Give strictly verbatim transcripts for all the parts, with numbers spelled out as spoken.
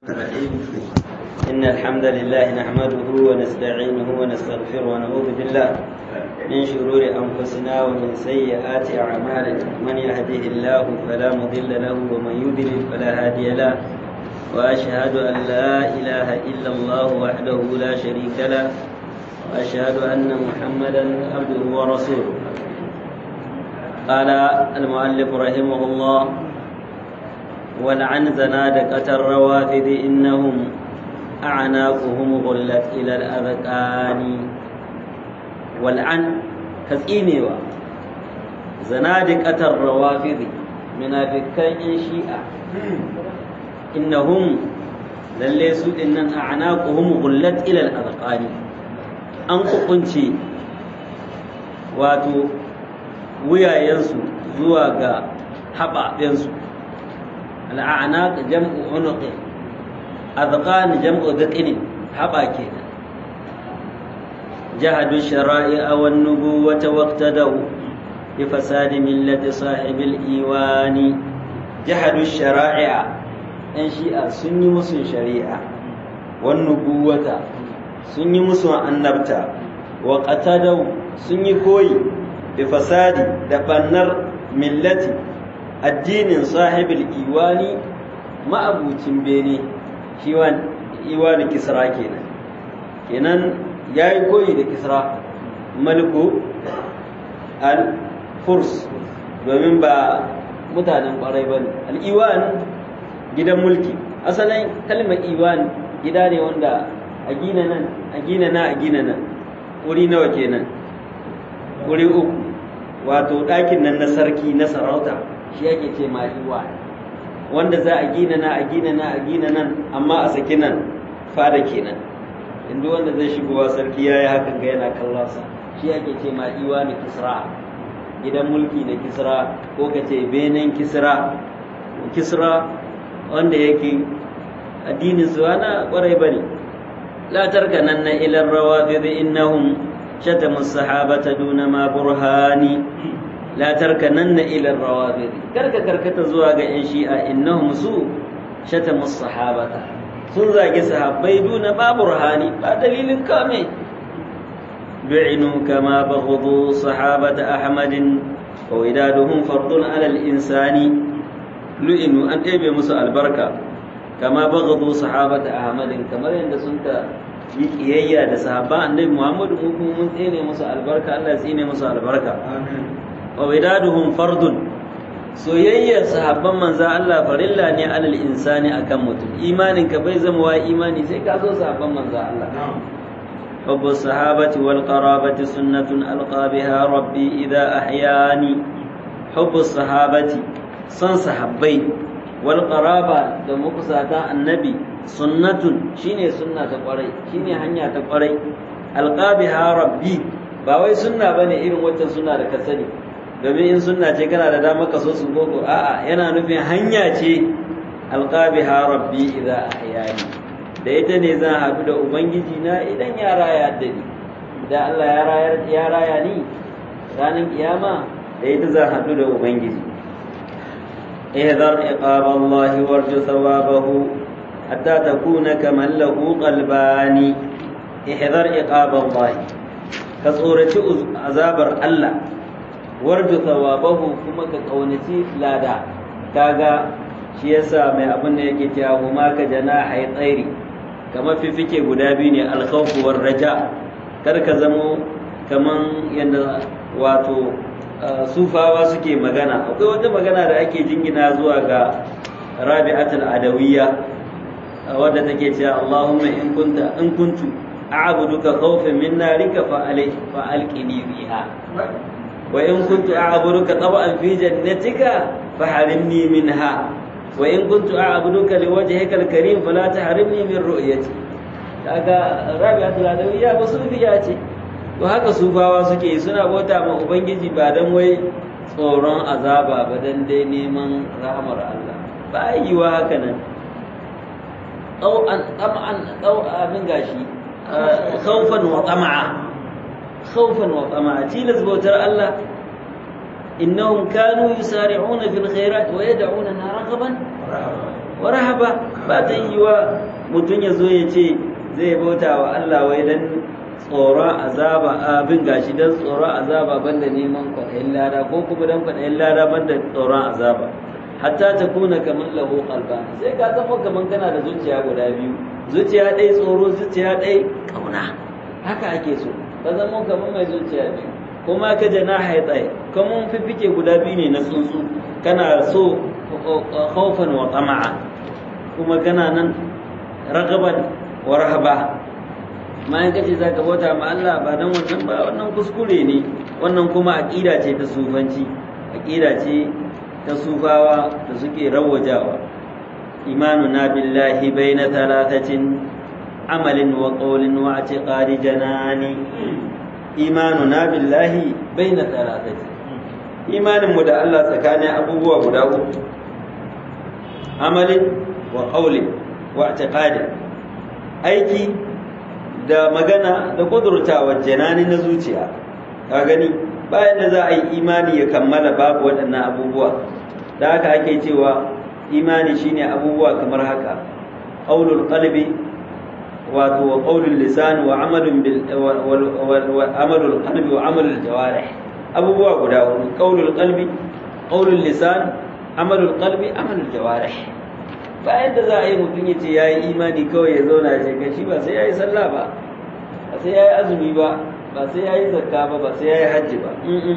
الرحيم إن الحمد لله نحمده ونستعينه ونستغفره ونعوذ بالله من شرور أنفسنا ومن سيئات أعمالنا من يهده الله فلا مضل له ومن يضلل فلا هادي له وأشهد أن لا إله إلا الله وحده لا شريك له وأشهد أن محمدا عبده ورسوله. قال المؤلف رحمه الله: ولعن زنادقة الروافض إنهم أعناقهم غلت إلى الأذقان. والعن كسينيوا زنادقة الروافض منافقين شيعة إنهم لليسوا إن أعناقهم غلت إلى الأذقان. أنكو كنتي واتو ويا ينسو زواغا حبا ينسو. الأعناق جمع عنق، أذقان جمع ذقن حبا كده. جهدوا الشرائع والنبوة واقتدوا بفساد ملة صاحب الإيوان. جهدوا الشرائع إن شيء سني مسن شريعة والنبوة سني مسن النبتة واقتدوا سني كوي بفساد دفنر ملة addinin sahibul iwani ma'abucin bene kiwan iwani kisra kenan kenan yayi koyi da kisra maliku al furs domin ba mutanen kwarai bane al iwan gidan mulki. Asalin kalmar iwan gida ne wanda a gina nan a gina na a gina nan wuri nawa kenan? Wuri uku, wato ɗakin nan na sarki na sarauta shi yake ce ma iwa, wanda za a gina na a gina na a gina nan amma a saki nan fada kenan. inda wanda zai shigowa sarki yayi hakan ga yana kallon sa shi yake ce ma iwa na kisra, gidan mulki na kisra ko kace benen kisra. Kisra wanda yake addinin su ana kwarai bane. la tarkananna ila rawafid innahum shatamu sahabata duna ma burhani. la tarkananna ila rawafid, karka karkata zuwa ga yan shi'a innahum su shatamu sahabata, sun zage sahabbai duna ba burhani, ba dalilin kame. du'inu kama baghadu sahabata ahmadin wa widaduhum fardun ala al-insani. lu'inu an ɗebe musu albarka kama baghadu sahabata ahmadin, kamar yadda sun ta yi kiyayya da sahabban annabi Muhammadu, mu kuma mun tsine musu albarka, Allah ya tsine musu albarka. amin. wa widaduhum fardun, soyayyar sahabban manzo Allah farilla ne alal insani akan mutum. imanin ka bai zama wa imani sai ka so sahabban manzo Allah. hubbu sahabati wal qarabati sunnatun alqa biha rabbi idha ahyani. hubbu sahabati, san sahabbai, wal qaraba da mukusata annabi, sunnatun shine sunna ta kwarai, shine hanya ta kwarai. alqa biha rabbi, ba wai sunna bane irin waccan sunna da ka sani, domin in sunna ce kana da dama ka so su gogo. a'a, yana nufin hanya ce. alqabiha rabbi idza ahyani, da ita ne zan haɗu da ubangiji na idan ya raya da ni. da Allah ya raya ya raya ni ranar kiyama, da ita zan haɗu da ubangiji. ihdar iqab Allah warju thawabahu hatta takuna kaman lahu qalbani. ihdar iqab Allah, ka tsoraci azabar Allah, warju thawabahu kuma ka kaunaci lada. kaga shi yasa mai abin da yake cewa huma ka janahi tsairi, kamar fifike guda biyu ne, alkhawf war raja. kar ka zamo kaman yanda wato sufawa suke magana. akwai wata magana da ake jingina zuwa ga Rabi'atul Adawiyya wadda take cewa Allahumma in kunta in kuntu a'buduka khawfan min narika fa alayhi fa alqini biha wa in kuntu a'buduka tab'an fi jannatika faharimni minha wa in kuntu a'buduka liwajhika alkarim fala tahrimni min ru'yati. kaga Rabi'atul Adawiyya ba sufiya ce. to haka sufawa suke, suna bauta ma ubangiji ba dan wai tsoron azaba ba, dan dai neman rahmar Allah. ba yiwa haka nan. tau'an tam'an tau'a min gashi khawfan wa tama'a, khawfan wa tama'a, tilas bautar Allah. innahum kanu yusari'una fil khairat wa yad'una raghaban wa rahaba. ba ta yi wa mutum ya zo ya ce zai bauta wa Allah wai dan tsoron azaba abin gashi dan tsoron azaba banda neman kwaɗayin lada ko kuma dan kwaɗayin lada banda tsoron azaba, hatta ta kuna kamar lahu qalba, sai ka zama kamar kana da zuciya guda biyu, zuciya ɗaya tsoro, zuciya ɗaya ƙauna. Haka ake so ka zama kamar mai zuciya biyu, kuma ka jana haitsaye kamar fifike guda biyu ne na tsuntsu, kana so khawfan wa tama'a, kuma kana nan ragaban wa rahaba. ma in kace zaka bauta ma Allah ba dan wannan ba, wannan kuskure ne, wannan kuma aqida ce ta sufanci, aqida ce ta sufawa da suke rawajawa. imanuna billahi baina thalathatin amalin wa qawlin wa i'tiqadi janani. imanuna billahi baina thalathatin, imanin mu da Allah tsakanin abubuwa guda uku, amalin wa qawlin wa i'tiqadi, aiki da magana da kudurtawa janani na zuciya. ka gani bayan da za a yi imani ya kammala babu waɗannan abubuwa, da haka ake cewa imani shine abubuwa kamar haka: qaulul qalbi wato wa qaulul lisan wa amalun bil wa amalul qalbi wa amalul jawarih. abubuwa guda hudu: qaulul qalbi, qaulul lisan, amalul qalbi, amalul jawarih. bayan da za a yi mutum ya ce ya yi imani kawai ya zauna ya ce shi ba sai ya yi sallah ba, ba sai ya yi azumi ba, ba sai ya yi zakka ba, ba sai ya yi hajji ba.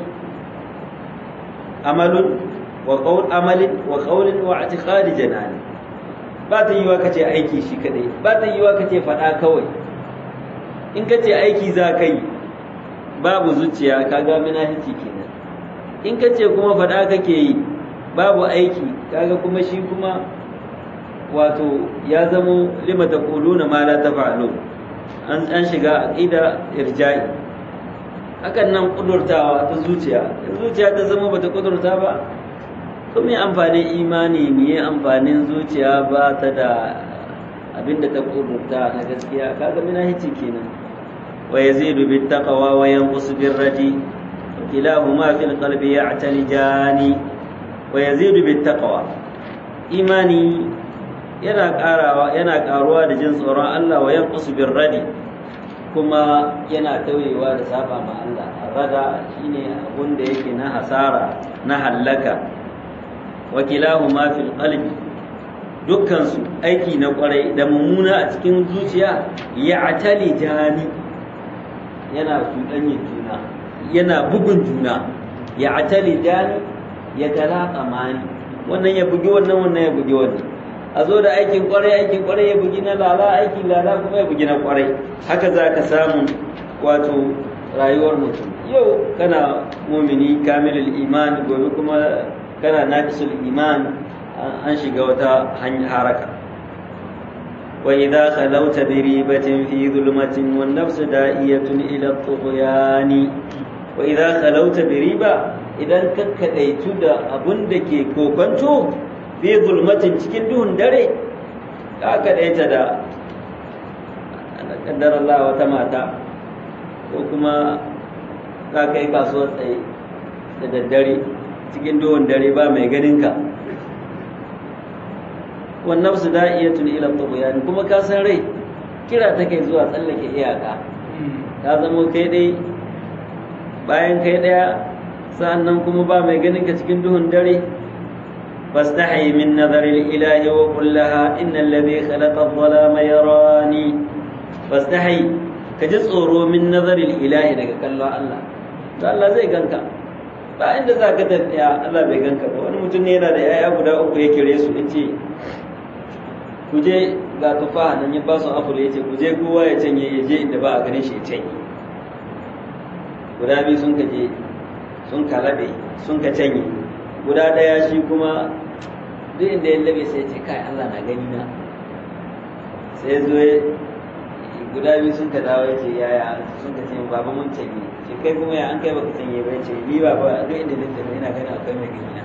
amalun wa qaul amalin wa qaulin wa i'tiqadi janani. ba ta yiwa kace aiki shi kadai, ba ta yiwa kace fada kawai. in kace aiki za ka yi babu zuciya kaga munafici kenan, in kace kuma fada kake yi babu aiki kaga kuma shi kuma wato ya zamo lima taquluna ma la taf'alun, an an shiga aqida irja'i. hakan nan kudurtawa ta zuciya, zuciya ta zama bata kudurta ba, to me amfanin imani, me amfanin zuciya ba ta da abinda ta kudurta na gaskiya, kaga munafici kenan. wa yazidu bit taqwa wa yanqusu bir raji, kilahuma fil qalbi ya'talijani. wa yazidu bit taqwa, imani yana karawa yana karuwa da jin tsoron Allah, wa yanqusu bir radi, kuma yana tauyewa da saba ma Allah. Rada shine abun da yake na hasara, na hallaka. wa kilahuma fil qalbi, dukkan su aiki na kwarai da mummuna a cikin zuciya ya'talijani, yana cuɗanye juna, yana bugun juna. ya'talijani yatalaqamani, wannan ya bugi wannan, wannan ya bugi wannan. a zo da aikin kwarai, aikin kwarai ya bugi na lala, aikin lala kuma ya bugi na kwarai. haka za ka samu wato rayuwar mutum. yau kana mumini kamilul iman, gobe kuma kana naqisul iman, an shiga wata haraka. wa idha khalawta bi ribatin fi dhulmatin wan nafsu da'iyatun ila at-tughyani. wa idha khalawta bi riba, idan ka kadaitu da abun da ke kokonto, fi zulmatin cikin duhun dare, ka kadaita da kaddar Allah wata mata, ko kuma ka kai kasuwar tsaye da daddare cikin duhun dare ba mai ganin ka. wan nafsu da'iyatun ila tughyan, kuma ka san rai kira take zuwa tsallake iyaka. ka zamo kai dai bayan kai daya, sa'annan kuma ba mai ganin ka cikin duhun dare. فاستحي من نظر الإله وقل لها إن الذي خلق الظلام يراني. فاستحي كجسورو من نظر الإله لك كلا الله، الله زي ganka ba inda zaka tafiya Allah bai ganka ba. wani mutum ne yana da yaya guda uku ya kire su, yace ku je ga tufa nan, ya ba su apple, yace ku je kowa ya canye, ya je inda ba a ganin shi ya canye. guda biyu sun kaje sun kalabe sun ka canye, guda daya shi kuma duk inda ya labe sai ce kai Allah na gani na. sai zo guda biyu sun ka dawo ya ce yaya, sun ka ce baba mun canye, ce kai kuma ya an kai baka canye ba, ya ce ni baba duk inda nake ina gani akwai mai gani na.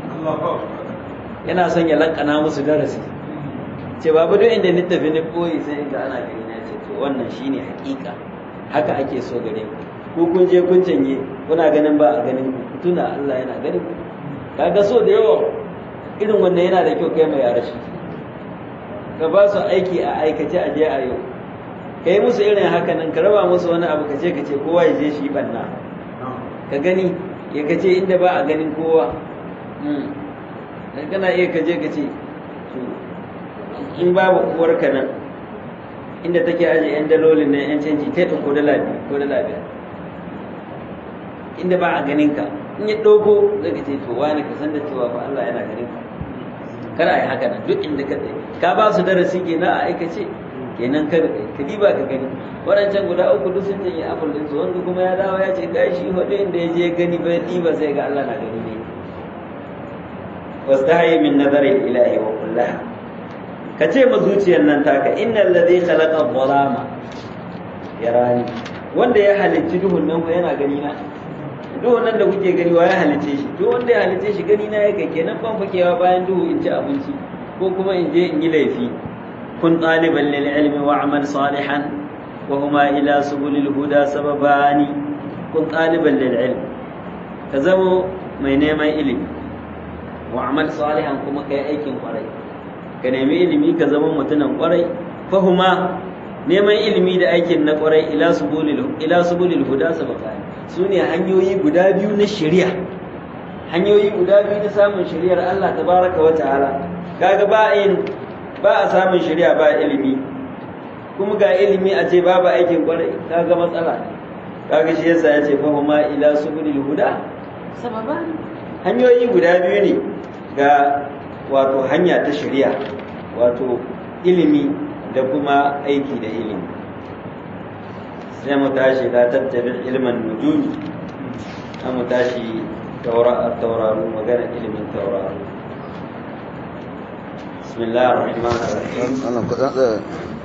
yana son ya lankana musu darasi, ce baba duk inda ni tafi ni koyi sai inda ana gani na. ce to wannan shine hakika, haka ake so gare ku. ku kun je kun canye, kuna ganin ba a ganin ku, tuna Allah yana ganin ku. kaga so da yawa irin wannan yana da kyau kai mai yara shi, ka ba su aiki a aikace a je a yau ka yi musu irin haka nan ka raba musu wani abu ka ce ka ce kowa ya je shi banna ka gani ya ka ce inda ba a ganin kowa kana iya ka je ka ce in babu uwarka nan inda take aje yan dalolin nan yan canji kai ta ko dala biyu ko dala biyar inda ba a ganin ka in ya dogo zai ce to wani ka san da cewa fa Allah yana ganin ka kada ai haka nan duk inda ka tsaye ka ba su darasi kenan a aikace kenan ka ka diba ka gani waɗancan guda uku duk sun yi abul din su wanda kuma ya dawo ya ce gashi hudu inda ya je gani bai diba sai ga Allah na gani ne wastahi min nazari ilahi wa kullaha ka ce ma zuciyar nan taka innal ladhi khalaqa dhalama yarani wanda ya halicci duhun nan yana gani na duhun nan da kuke gani wa ya halicce shi to wanda ya halicce shi gani na yake kenan ban fakewa bayan duhu in ci abinci ko kuma in je in yi laifi kun taliban lil ilmi wa amal salihan wa huma ila subulil huda sababani kun taliban lil ilmi ka zama mai neman ilimi wa amal salihan kuma kai aikin kwarai ka nemi ilimi ka zama mutumin kwarai fahuma neman ilimi da aikin na kwarai ila subulil ila subulil huda sabaqani sune hanyoyi guda biyu na shari'a hanyoyi guda biyu na samun shari'ar Allah tabaraka wa ta'ala kaga ba yin ba a samun shari'a ba ilimi kuma ga ilimi a ce babu aikin kwarai kaga matsala kaga shi yasa ya ce fahuma ila subulil huda sabaqani hanyoyi guda biyu ne ga wato hanya ta shari'a wato ilimi da kuma aiki da ilimi sai mu tashi la tattabi ilman nujum sai mu tashi tauraru magana ilimin tauraru bismillahir rahmanir rahim